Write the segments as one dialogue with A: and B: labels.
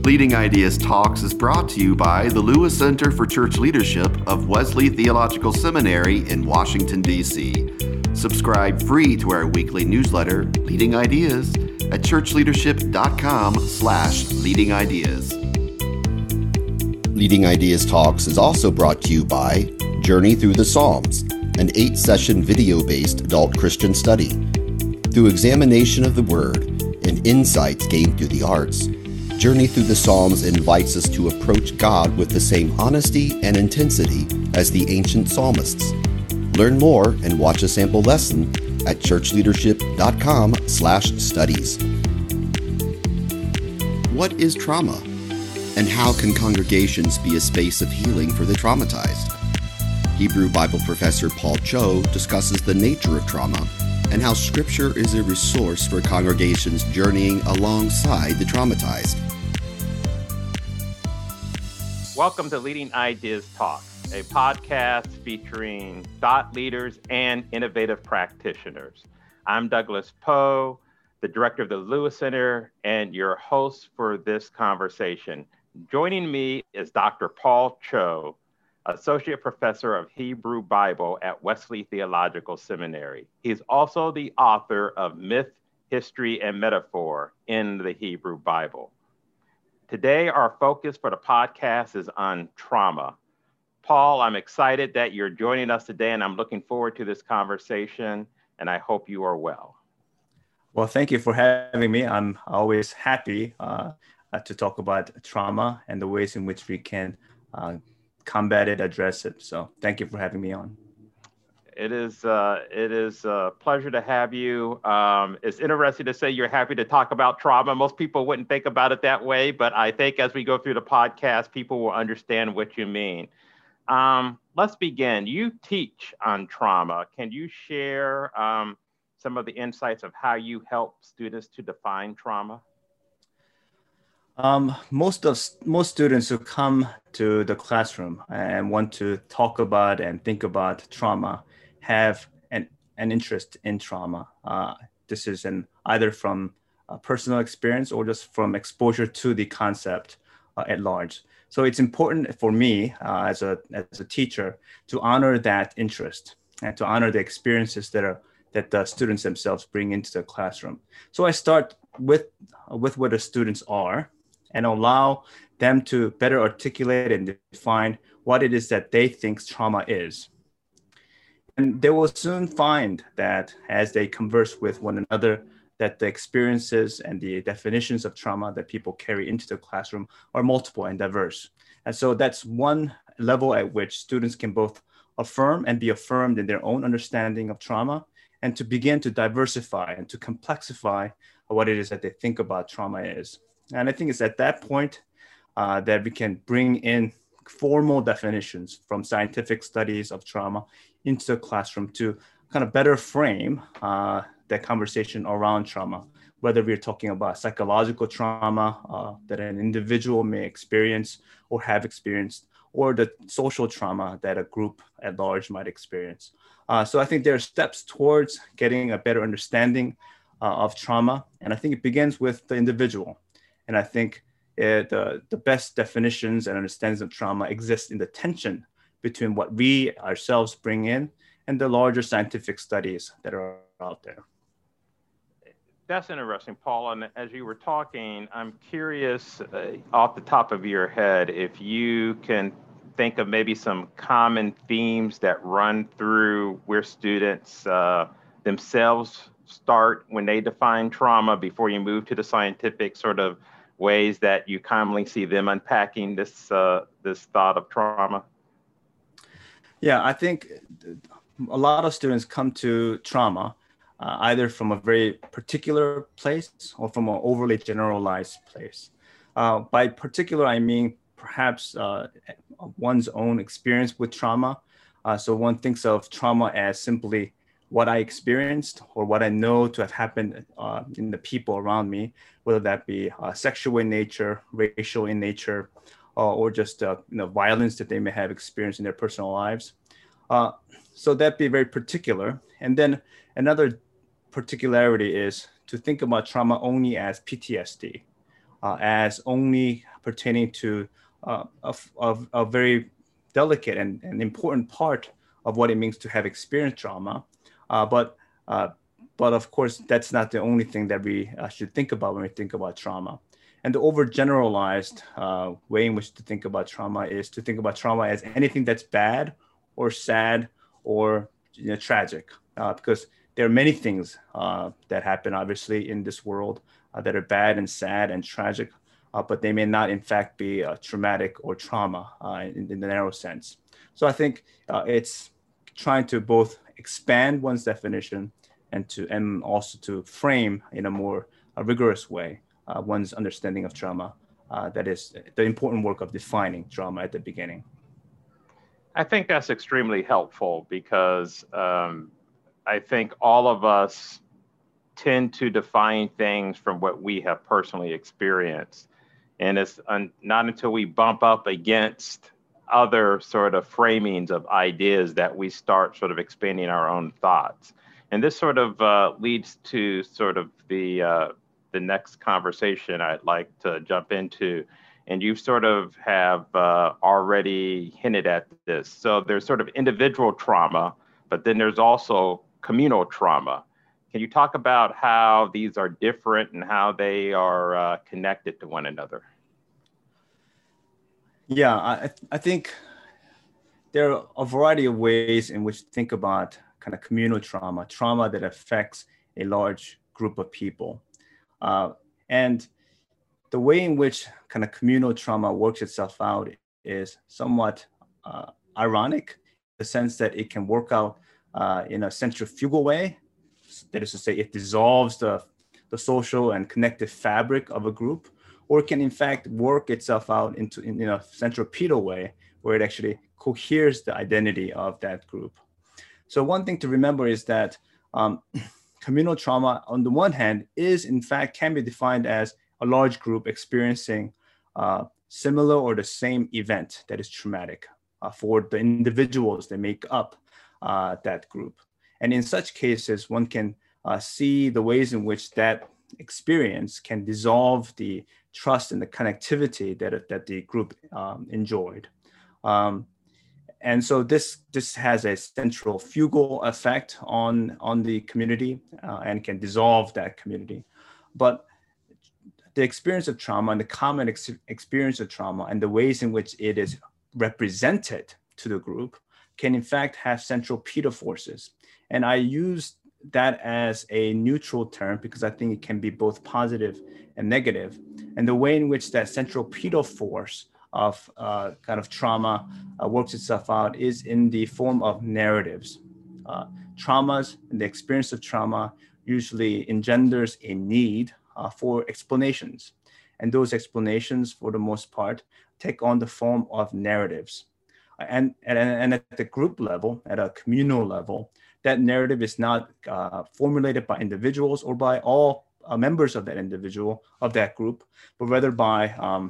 A: Leading Ideas Talks is brought to you by the Lewis Center for Church Leadership of Wesley Theological Seminary in Washington, D.C. Subscribe free to our weekly newsletter, Leading Ideas, at churchleadership.com/leading ideas. Leading Ideas Talks is also brought to you by Journey Through the Psalms, an 8-session video-based adult Christian study. Through examination of the Word and insights gained through the arts, Journey Through the Psalms invites us to approach God with the same honesty and intensity as the ancient psalmists. Learn more and watch a sample lesson at churchleadership.com/studies. What is trauma? And how can congregations be a space of healing for the traumatized? Hebrew Bible professor Paul Cho discusses the nature of trauma and how Scripture is a resource for congregations journeying alongside the traumatized.
B: Welcome to Leading Ideas Talks, a podcast featuring thought leaders and innovative practitioners. I'm Douglas Poe, the director of the Lewis Center, and your host for this conversation. Joining me is Dr. Paul Cho, Associate Professor of Hebrew Bible at Wesley Theological Seminary. He's also the author of Myth, History, and Metaphor in the Hebrew Bible. Today, our focus for the podcast is on trauma. Paul, I'm excited that you're joining us today, and I'm looking forward to this conversation, and I hope you are well.
C: Well, thank you for having me. I'm always happy to talk about trauma and the ways in which we can combat it, address it. So thank you for having me on.
B: It is a pleasure to have you. It's interesting to say you're happy to talk about trauma. Most people wouldn't think about it that way, but I think as we go through the podcast, people will understand what you mean. Let's begin. You teach on trauma. Can you share some of the insights of how you help students to define trauma?
C: Most students who come to the classroom and want to talk about and think about trauma have an interest in trauma. This is either from personal experience or just from exposure to the concept at large. So it's important for me as a teacher to honor that interest and to honor the experiences that the students themselves bring into the classroom. So I start with where the students are and allow them to better articulate and define what it is that they think trauma is. And they will soon find that as they converse with one another, that the experiences and the definitions of trauma that people carry into the classroom are multiple and diverse. And so that's one level at which students can both affirm and be affirmed in their own understanding of trauma, and to begin to diversify and to complexify what it is that they think about trauma is. And I think it's at that point that we can bring in formal definitions from scientific studies of trauma into the classroom to kind of better frame that conversation around trauma, whether we're talking about psychological trauma that an individual may experience or have experienced, or the social trauma that a group at large might experience. So I think there are steps towards getting a better understanding of trauma, and I think it begins with the individual. And I think the best definitions and understandings of trauma exist in the tension between what we ourselves bring in and the larger scientific studies that are out there.
B: That's interesting, Paul. And as you were talking, I'm curious off the top of your head, if you can think of maybe some common themes that run through where students themselves start when they define trauma before you move to the scientific sort of ways that you commonly see them unpacking this thought of trauma?
C: Yeah, I think a lot of students come to trauma either from a very particular place or from an overly generalized place. By particular, I mean perhaps one's own experience with trauma. So one thinks of trauma as simply what I experienced or what I know to have happened in the people around me, whether that be sexual in nature, racial in nature, or just violence that they may have experienced in their personal lives. So that'd be very particular. And then another particularity is to think about trauma only as PTSD as only pertaining to a very delicate and important part of what it means to have experienced trauma. But of course, that's not the only thing that we should think about when we think about trauma. And the overgeneralized way in which to think about trauma is to think about trauma as anything that's bad or sad or tragic, because there are many things that happen, obviously, in this world that are bad and sad and tragic, but they may not, in fact, be traumatic or trauma in the narrow sense. So I think it's trying to both expand one's definition and also to frame in a more rigorous way one's understanding of trauma. That is the important work of defining trauma at the beginning.
B: I think that's extremely helpful because I think all of us tend to define things from what we have personally experienced. And it's not until we bump up against other sort of framings of ideas that we start sort of expanding our own thoughts. And this sort of leads to sort of the next conversation I'd like to jump into. And you sort of have already hinted at this. So there's sort of individual trauma, but then there's also communal trauma. Can you talk about how these are different and how they are connected to one another?
C: Yeah, I think there are a variety of ways in which to think about kind of communal trauma that affects a large group of people. And the way in which kind of communal trauma works itself out is somewhat ironic, in the sense that it can work out in a centrifugal way. That is to say, it dissolves the social and connective fabric of a group, or it can in fact work itself out in a centripetal way, where it actually coheres the identity of that group. So one thing to remember is that communal trauma, on the one hand, can be defined as a large group experiencing similar or the same event that is traumatic for the individuals that make up that group. And in such cases, one can see the ways in which that experience can dissolve the trust and the connectivity that the group enjoyed. And so this has a centrifugal effect on the community and can dissolve that community. But the experience of trauma and the common experience of trauma and the ways in which it is represented to the group can in fact have centripetal forces. And I use that as a neutral term because I think it can be both positive and negative. And the way in which that centripetal force of kind of trauma works itself out is in the form of narratives. Traumas and the experience of trauma usually engenders a need for explanations. And those explanations, for the most part, take on the form of narratives. And at the group level, at a communal level, that narrative is not formulated by individuals or by all members of that group, but rather by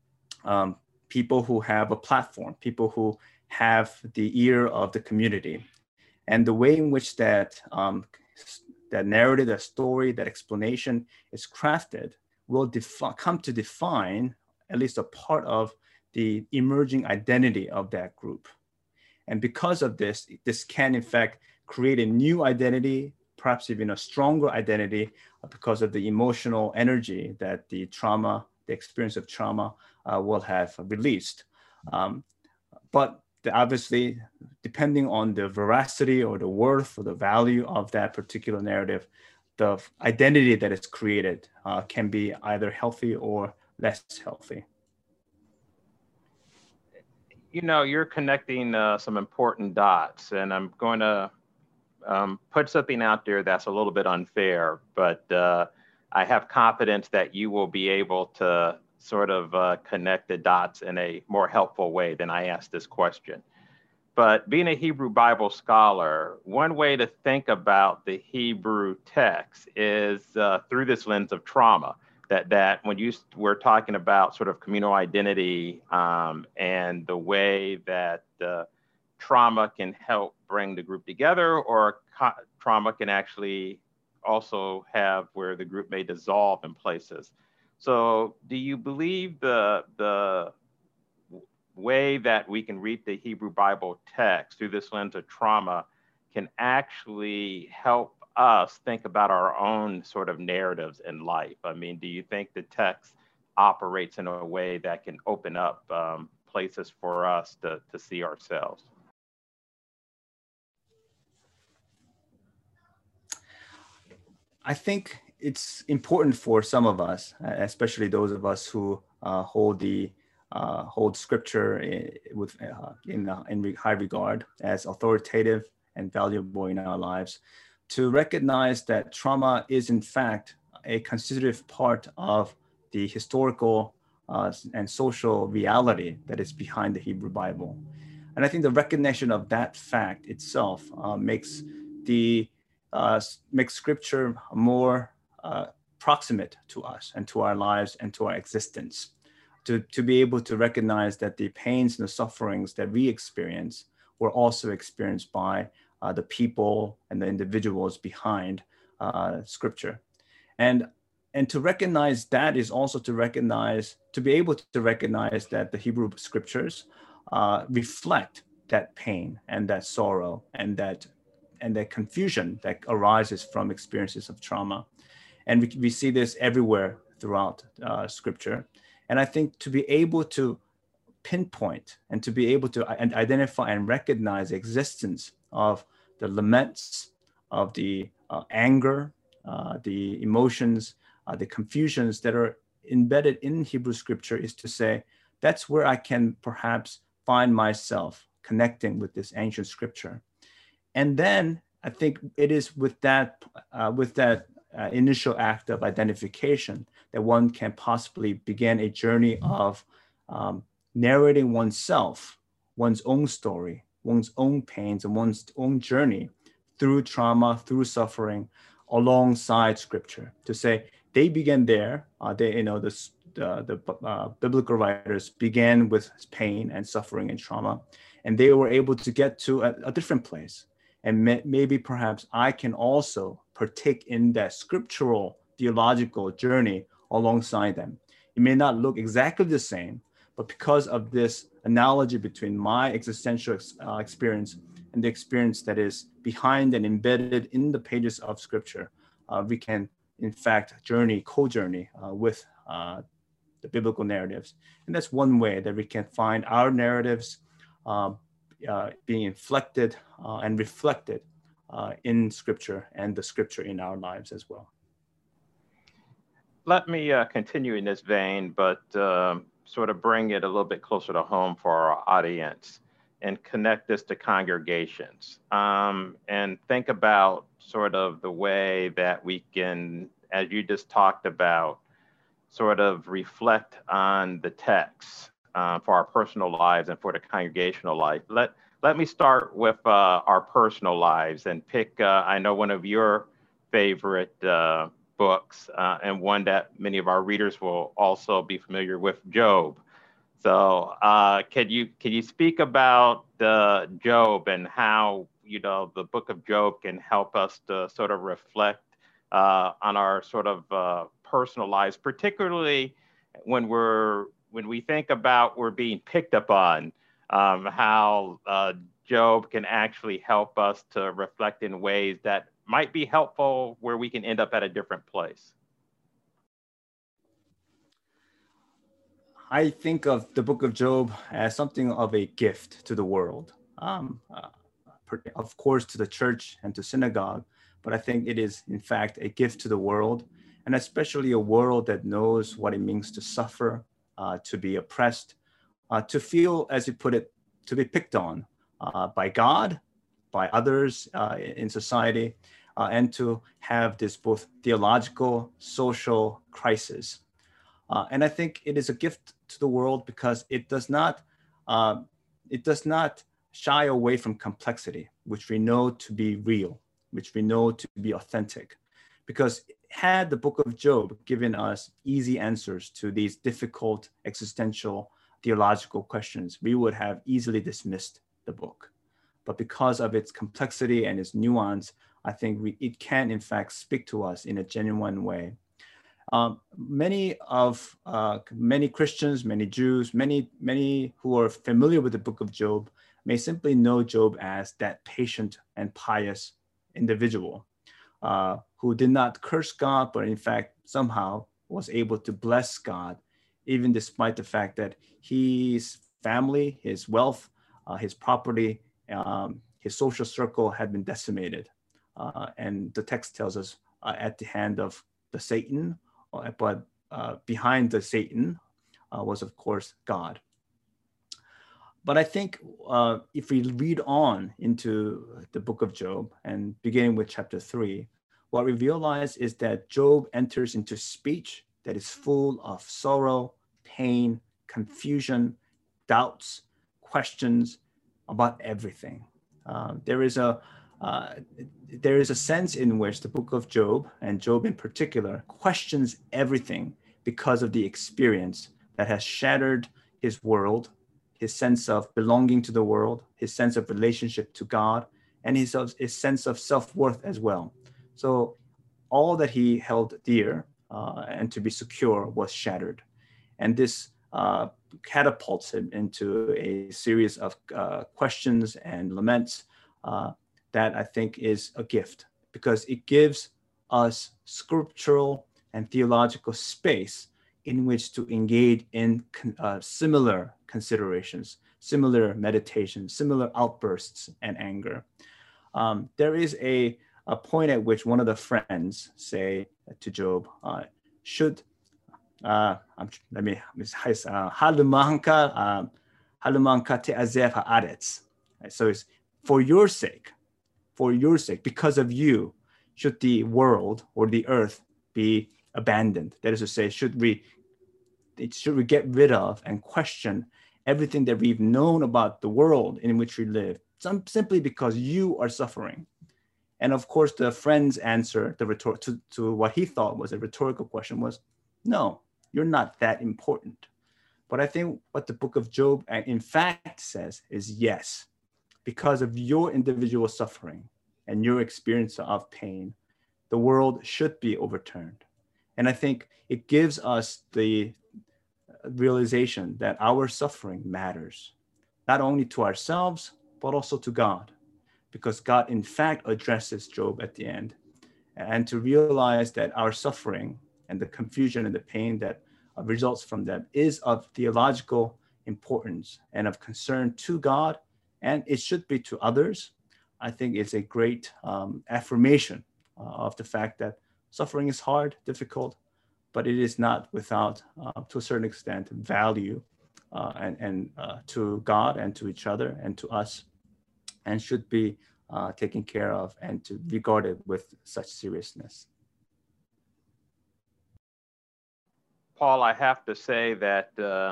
C: people who have a platform, people who have the ear of the community. And the way in which that narrative, that story, that explanation is crafted will come to define at least a part of the emerging identity of that group. And because of this can in fact create a new identity, perhaps even a stronger identity because of the emotional energy that the experience of trauma will have released. But obviously, depending on the veracity or the worth or the value of that particular narrative, the identity that is created can be either healthy or less healthy.
B: You know, you're connecting some important dots, and I'm going to put something out there that's a little bit unfair, but I have confidence that you will be able to sort of connect the dots in a more helpful way than I asked this question. But being a Hebrew Bible scholar, one way to think about the Hebrew text is through this lens of trauma. That when you were talking about sort of communal identity and the way that trauma can help bring the group together, or trauma can actually also have where the group may dissolve in places. So do you believe the way that we can read the Hebrew Bible text through this lens of trauma can actually help us think about our own sort of narratives in life? I mean, do you think the text operates in a way that can open up places for us to see ourselves?
C: I think it's important for some of us, especially those of us who hold Scripture in high regard as authoritative and valuable in our lives, to recognize that trauma is in fact a constitutive part of the historical and social reality that is behind the Hebrew Bible. And I think the recognition of that fact itself makes Scripture more proximate to us and to our lives and to our existence. To be able to recognize that the pains and the sufferings that we experience were also experienced by the people and the individuals behind Scripture. And to recognize that is also to be able to recognize that the Hebrew Scriptures reflect that pain and that sorrow and that confusion that arises from experiences of trauma. And we see this everywhere throughout Scripture. And I think to be able to pinpoint and to be able to identify and recognize the existence of the laments, of the anger, the emotions, the confusions that are embedded in Hebrew Scripture is to say, that's where I can perhaps find myself connecting with this ancient Scripture. And then I think it is with that initial act of identification that one can possibly begin a journey of narrating oneself, one's own story, one's own pains, and one's own journey through trauma, through suffering, alongside Scripture. To say they began there. The biblical writers began with pain and suffering and trauma, and they were able to get to a different place. And maybe perhaps I can also partake in that scriptural theological journey alongside them. It may not look exactly the same, but because of this analogy between my existential experience and the experience that is behind and embedded in the pages of Scripture, we can in fact co-journey with the biblical narratives. And that's one way that we can find our narratives being inflected and reflected in Scripture and the Scripture in our lives as well.
B: Let me continue in this vein, but sort of bring it a little bit closer to home for our audience and connect this to congregations, and think about sort of the way that we can, as you just talked about, sort of reflect on the text for our personal lives and for the congregational life. Let me start with our personal lives and pick, I know one of your favorite books and one that many of our readers will also be familiar with, Job. So can you speak about Job and how, the book of Job can help us to sort of reflect on our sort of personal lives, particularly when we think about we're being picked upon, how Job can actually help us to reflect in ways that might be helpful where we can end up at a different place.
C: I think of the book of Job as something of a gift to the world, of course, to the church and to synagogue, but I think it is, in fact, a gift to the world, and especially a world that knows what it means to suffer, to be oppressed, to feel, as you put it, to be picked on by God, by others in society, and to have this both theological, social crisis. And I think it is a gift to the world because it does not shy away from complexity, which we know to be real, which we know to be authentic. Because had the book of Job given us easy answers to these difficult existential theological questions, we would have easily dismissed the book. But because of its complexity and its nuance, I think it can in fact speak to us in a genuine way. Many Christians, many Jews, many who are familiar with the book of Job may simply know Job as that patient and pious individual who did not curse God, but in fact somehow was able to bless God, even despite the fact that his family, his wealth, his property, his social circle had been decimated. And the text tells us at the hand of the Satan, but behind the Satan was, of course, God. But I think if we read on into the book of Job and beginning with chapter 3, what we realize is that Job enters into speech that is full of sorrow, pain, confusion, doubts, questions about everything. There is a sense in which the book of Job, and Job in particular, questions everything because of the experience that has shattered his world, his sense of belonging to the world, his sense of relationship to God, and his sense of self-worth as well. So all that he held dear and to be secure was shattered. And this catapults him into a series of questions and laments that I think is a gift, because it gives us scriptural and theological space in which to engage in similar considerations, similar meditations, similar outbursts and anger. There is a point at which one of the friends say to Job, so it's for your sake, because of you, should the world or the earth be abandoned. That is to say, should we get rid of and question everything that we've known about the world in which we live, simply because you are suffering? And of course, the friend's answer to what he thought was a rhetorical question was, no, you're not that important. But I think what the book of Job in fact says is, yes, because of your individual suffering and your experience of pain, the world should be overturned. And I think it gives us the realization that our suffering matters, not only to ourselves, but also to God, because God in fact addresses Job at the end. And to realize that our suffering and the confusion and the pain that results from that is of theological importance and of concern to God, and it should be to others, I think it's a great affirmation of the fact that suffering is hard, difficult, but it is not without, to a certain extent, value and to God and to each other and to us, and should be taken care of and to regarded with such seriousness.
B: Paul, I have to say that,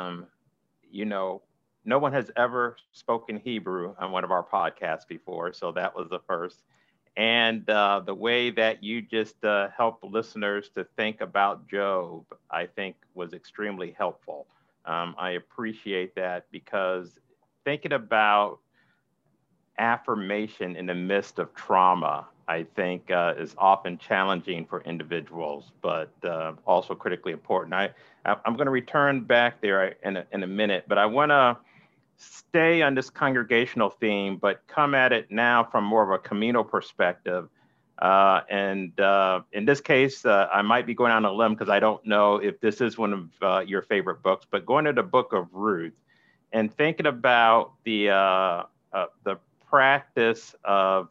B: no one has ever spoken Hebrew on one of our podcasts before, so that was the first. And the way that you just helped listeners to think about Job, I think was extremely helpful. I appreciate that, because thinking about affirmation in the midst of trauma, I think is often challenging for individuals, but also critically important. I'm going to return back there in a minute, but I want to stay on this congregational theme, but come at it now from more of a communal perspective. And in this case, I might be going on a limb because I don't know if this is one of your favorite books, but going to the book of Ruth and thinking about the practice of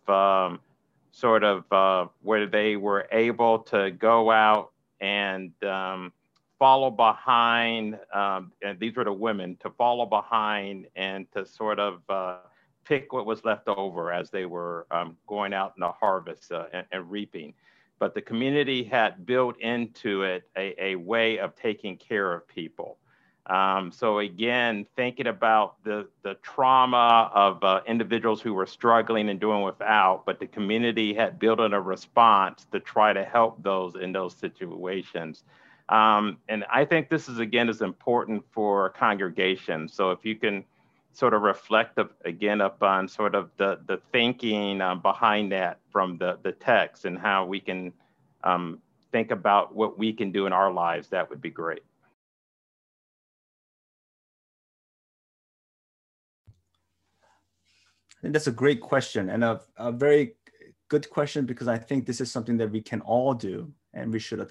B: where they were able to go out and follow behind, and these were the women, to follow behind and to sort of pick what was left over as they were going out in the harvest and reaping. But the community had built into it a way of taking care of people. So again, thinking about the trauma of individuals who were struggling and doing without, but the community had built in a response to try to help those in those situations. And I think this is, again, is important for congregations. So if you can sort of reflect again upon sort of the thinking behind that from the text, and how we can think about what we can do in our lives, that would be great.
C: I think that's a great question, and a very good question, because I think this is something that we can all do and we should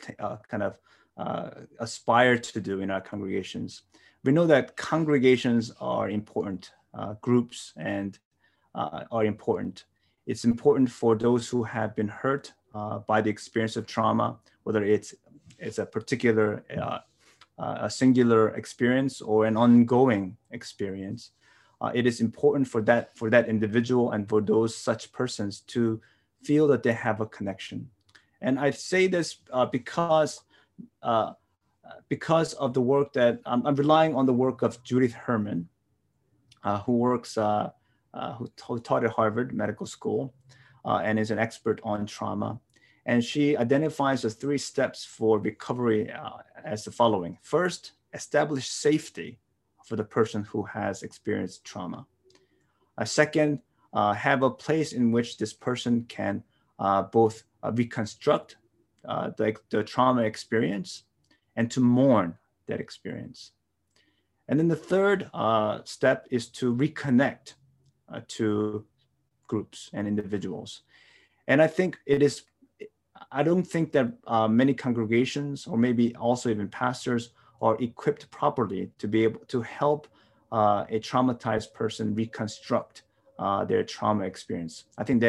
C: aspire to do in our congregations. We know that congregations are important, groups and are important. It's important for those who have been hurt by the experience of trauma, whether it's a particular, a singular experience or an ongoing experience. It is important for that individual and for those such persons to feel that they have a connection. And I say this because of the work that I'm relying on the work of Judith Herman, who taught at Harvard Medical School and is an expert on trauma. And she identifies the 3 steps for recovery as the following. First, establish safety for the person who has experienced trauma. Second, have a place in which this person can both reconstruct the trauma experience and to mourn that experience. And then the third step is to reconnect to groups and individuals. And I think I don't think that many congregations, or maybe also even pastors, are equipped properly to be able to help a traumatized person reconstruct their trauma experience. I think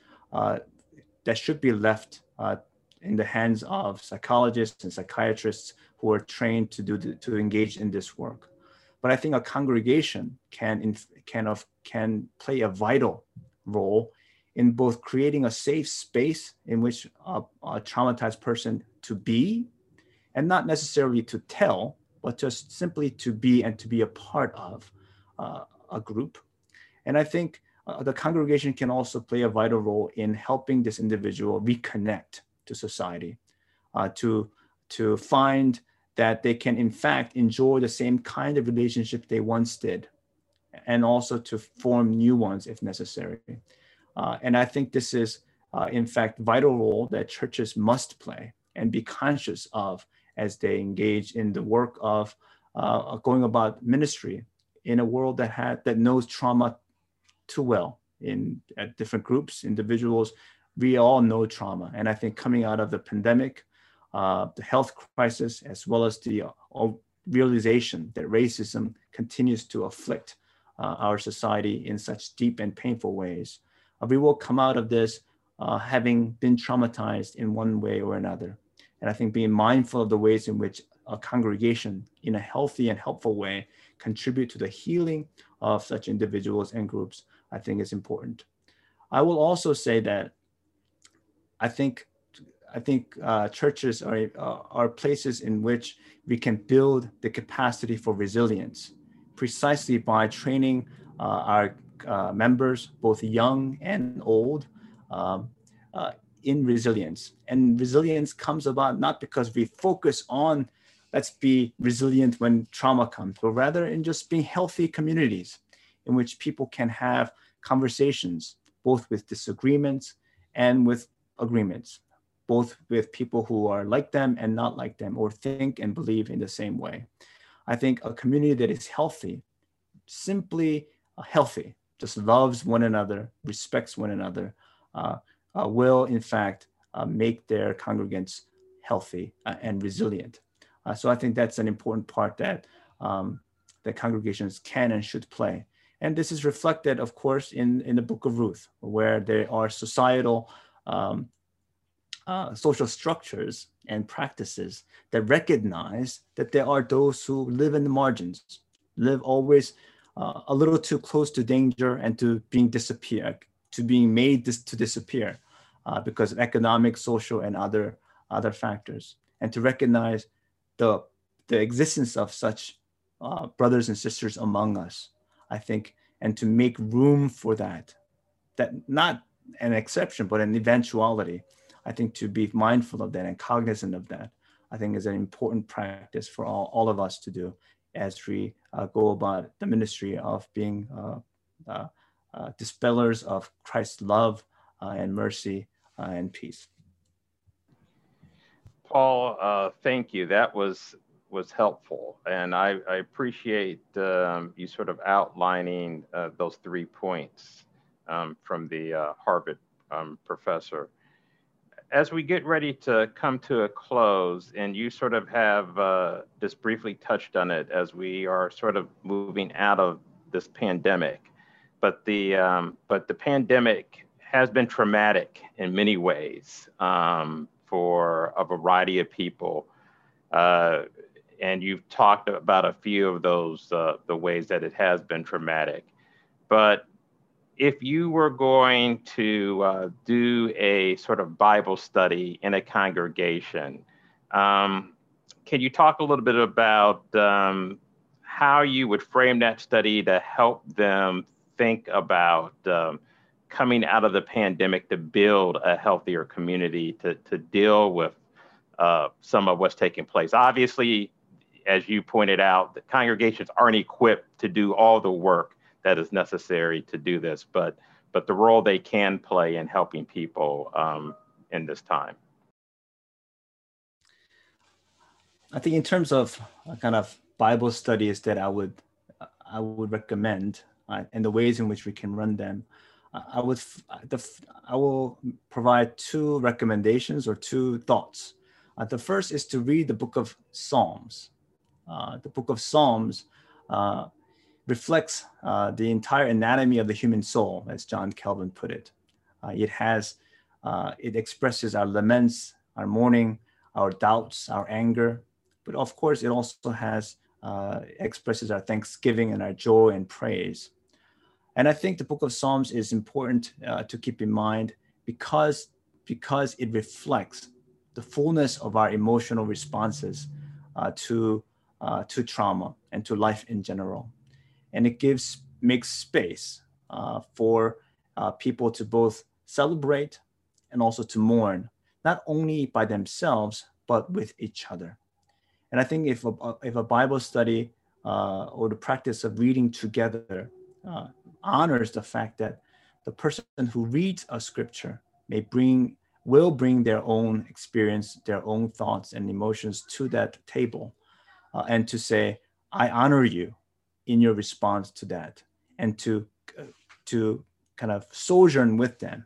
C: that should be left in the hands of psychologists and psychiatrists who are trained to engage in this work. But I think a congregation can play a vital role in both creating a safe space in which a traumatized person to be, and not necessarily to tell, but just simply to be and to be a part of a group. And I think the congregation can also play a vital role in helping this individual reconnect to society, to find that they can in fact enjoy the same kind of relationship they once did, and also to form new ones if necessary. And I think this is in fact vital role that churches must play and be conscious of as they engage in the work of going about ministry in a world that knows trauma too well. At different groups, individuals, we all know trauma. And I think coming out of the pandemic, the health crisis, as well as the realization that racism continues to afflict our society in such deep and painful ways, we will come out of this having been traumatized in one way or another. And I think being mindful of the ways in which a congregation, in a healthy and helpful way, contribute to the healing of such individuals and groups, I think is important. I will also say that I think churches are places in which we can build the capacity for resilience, precisely by training our members, both young and old, in resilience. And resilience comes about not because we focus on let's be resilient when trauma comes, but rather in just being healthy communities in which people can have conversations, both with disagreements and with agreements, both with people who are like them and not like them, or think and believe in the same way. I think a community that is healthy, simply healthy, just loves one another, respects one another, will in fact make their congregants healthy and resilient. So I think that's an important part that congregations can and should play. And this is reflected, of course, in the Book of Ruth, where there are societal social structures and practices that recognize that there are those who live in the margins, live always a little too close to danger and to being made to disappear because of economic, social, and other factors, and to recognize the existence of such brothers and sisters among us, I think, and to make room for that not an exception, but an eventuality. I think to be mindful of that and cognizant of that, I think is an important practice for all of us to do as we go about the ministry of being dispellers of Christ's love and mercy and peace.
B: Paul, thank you. That was helpful, and I appreciate you sort of outlining those 3 points from the Harvard professor. As we get ready to come to a close, and you sort of have just briefly touched on it as we are sort of moving out of this pandemic, but the pandemic has been traumatic in many ways for a variety of people, and you've talked about a few of those the ways that it has been traumatic. But if you were going to do a sort of Bible study in a congregation, can you talk a little bit about how you would frame that study to help them think about coming out of the pandemic to build a healthier community to deal with some of what's taking place? Obviously, as you pointed out, the congregations aren't equipped to do all the work that is necessary to do this, but the role they can play in helping people in this time.
C: I think in terms of kind of Bible studies that I would recommend and the ways in which we can run them, I will provide 2 recommendations or 2 thoughts. The first is to read the book of Psalms. The book of Psalms reflects the entire anatomy of the human soul, as John Calvin put it. It expresses our laments, our mourning, our doubts, our anger, but of course it also expresses our thanksgiving and our joy and praise. And I think the book of Psalms is important to keep in mind because it reflects the fullness of our emotional responses to trauma and to life in general. And it makes space for people to both celebrate and also to mourn, not only by themselves, but with each other. And I think if a Bible study or the practice of reading together honors the fact that the person who reads a scripture will bring their own experience, their own thoughts and emotions to that table, and to say, I honor you in your response to that, and to kind of sojourn with them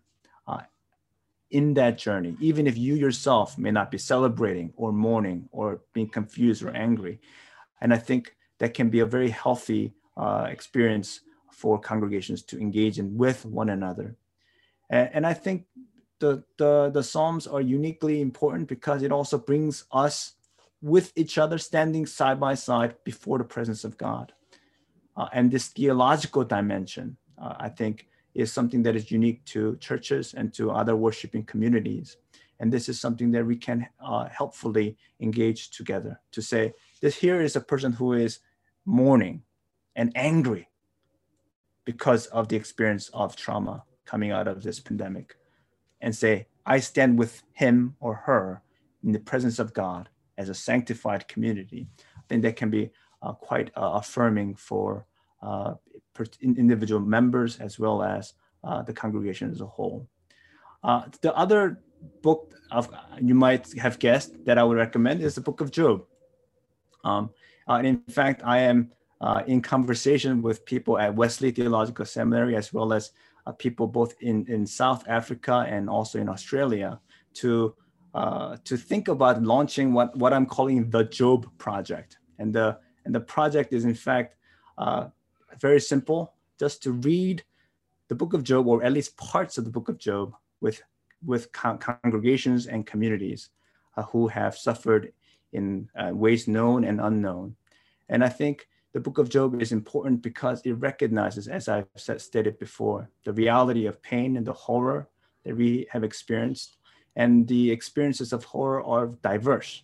C: in that journey, even if you yourself may not be celebrating or mourning or being confused or angry. And I think that can be a very healthy experience for congregations to engage in with one another. And I think the Psalms are uniquely important because it also brings us with each other, standing side by side before the presence of God. And this theological dimension, I think, is something that is unique to churches and to other worshiping communities. And this is something that we can helpfully engage together to say that here is a person who is mourning and angry because of the experience of trauma coming out of this pandemic, and say, I stand with him or her in the presence of God as a sanctified community. I think that can be quite affirming for individual members as well as the congregation as a whole. The other book you might have guessed that I would recommend is the book of Job. And in fact, I am in conversation with people at Wesley Theological Seminary as well as people both in South Africa and also in Australia to think about launching what I'm calling the Job Project. And the project is in fact very simple, just to read the book of Job, or at least parts of the book of Job, with congregations and communities who have suffered in ways known and unknown. And I think the book of Job is important because it recognizes, as I've stated before, the reality of pain and the horror that we have experienced. And the experiences of horror are diverse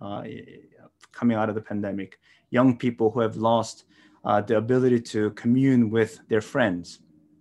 C: coming out of the pandemic. Young people who have lost the ability to commune with their friends.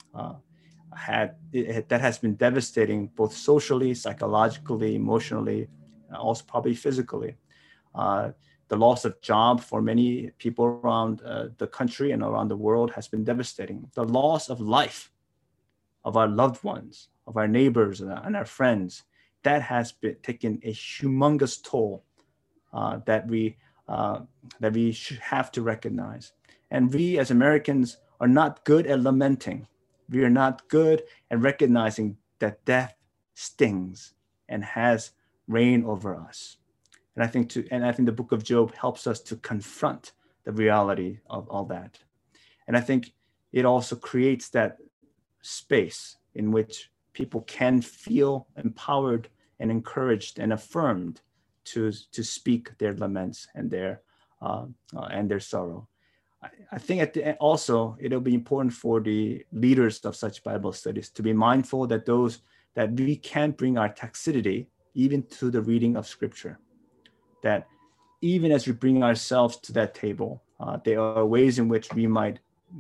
C: That has been devastating, both socially, psychologically, emotionally, also probably physically. The loss of job for many people around the country and around the world has been devastating. The loss of life of our loved ones, of our neighbors and our friends that has been taken a humongous toll that we should have to recognize. And we as Americans are not good at lamenting. We are not good at recognizing that death stings and has reign over us. And I think the book of Job helps us to confront the reality of all that. And I think it also creates that space in which people can feel empowered and encouraged and affirmed to speak their laments and their sorrow. I think also it'll be important for the leaders of such Bible studies to be mindful that we can bring our tacitity even to the reading of Scripture. That even as we bring ourselves to that table, there are ways in which we might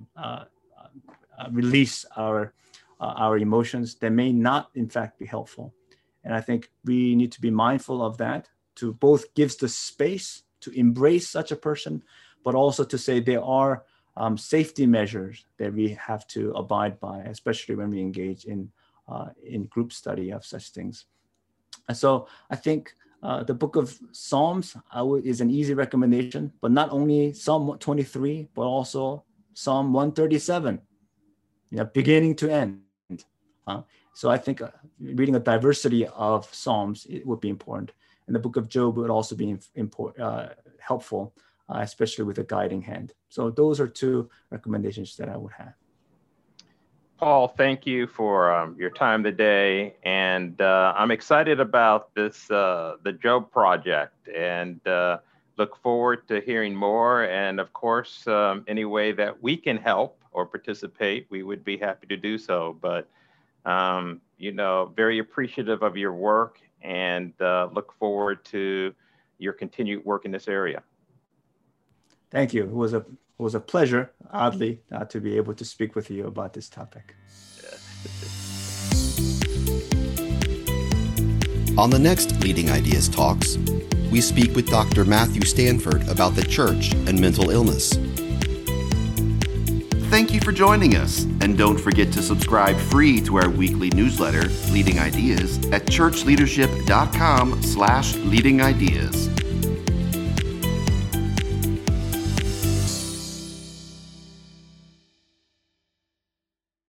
C: release our emotions that may not, in fact, be helpful. And I think we need to be mindful of that, to both give the space to embrace such a person, but also to say there are safety measures that we have to abide by, especially when we engage in group study of such things. And so I think the book of Psalms is an easy recommendation, but not only Psalm 23, but also Psalm 137, beginning to end. So I think reading a diversity of Psalms, it would be important. And the book of Job would also be helpful, especially with a guiding hand. So those are two recommendations that I would have.
B: Paul, thank you for your time today. And I'm excited about this, the Job Project, and look forward to hearing more. And of course, any way that we can help or participate, we would be happy to do so. But, very appreciative of your work, and look forward to your continued work in this area.
C: Thank you. It was a pleasure, oddly, to be able to speak with you about this topic.
A: On the next Leading Ideas Talks, we speak with Dr. Matthew Stanford about the church and mental illness. Thank you for joining us, and don't forget to subscribe free to our weekly newsletter, Leading Ideas, at churchleadership.com/leadingideas.